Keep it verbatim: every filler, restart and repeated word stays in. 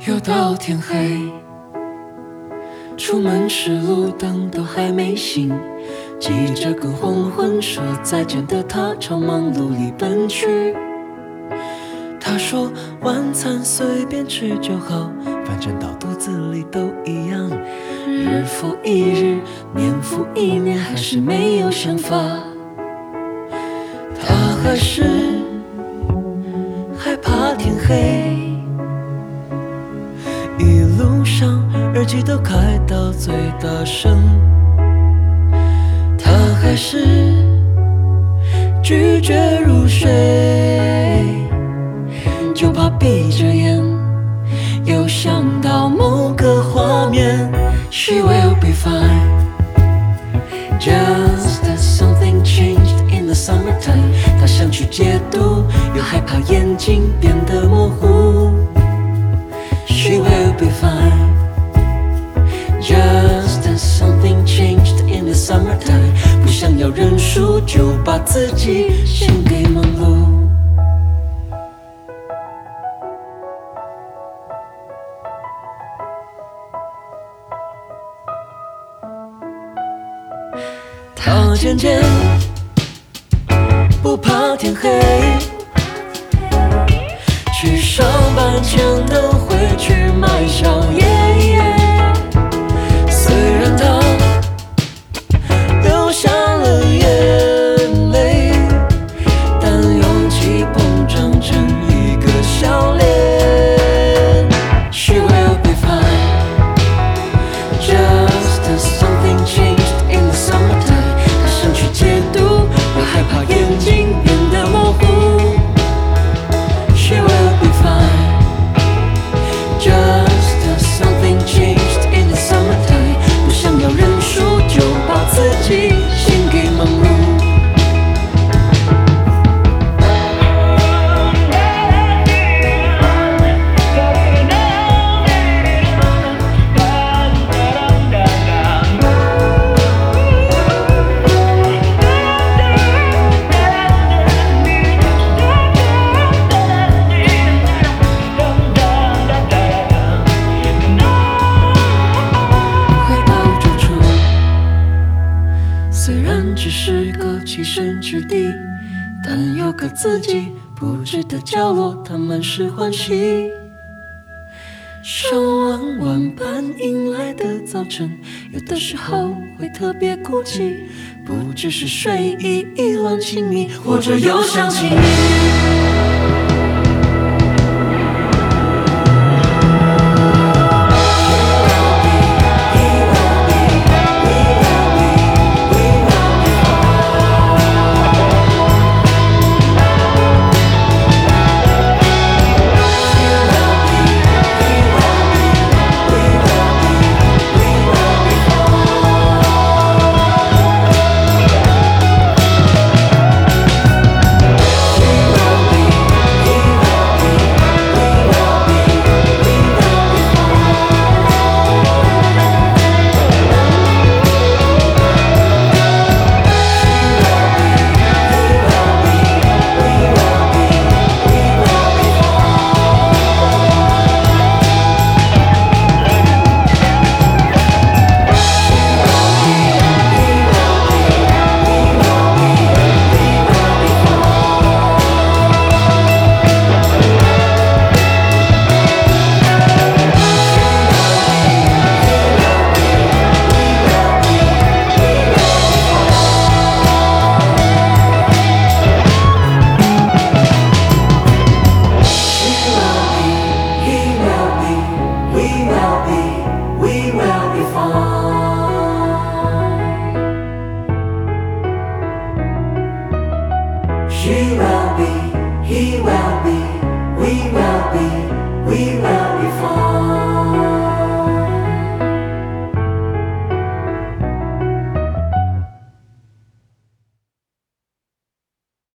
又到天黑，出门时路灯都还没醒，记着跟黄昏说再见的他朝忙碌里奔去。他说晚餐随便吃就好，反正到肚子里都一样。日复一日，年复一年，还是没有想法。他还是害怕天黑，一路上耳机都开到最大声。他还是拒绝入睡，就怕闭着眼又想到某个画面。 She will be fine, just as something changed in the summertime。 他想去解读，又害怕眼睛变得模糊。She will be fine, just as something changed in the summertime。 不想要认输，就把自己献给忙碌。 他渐渐不怕天黑，去上班前都会去买宵夜。虽然他流下了眼泪，但勇气膨胀成一个笑脸。She will be fine, just as something changed in the summertime。 去解读，又害怕眼睛变得模糊。She will be fine, just as something changed in the summertime。 不想要认输，就把自己献给忙碌。 虽然只是个栖身之地，但有个自己布置的角落，他满是欢喜。上完晚班迎来的早晨，有的时候会特别孤寂，不只是睡意意乱情迷，或者又想起你。 She will be, he will be, we will be, we will be fine.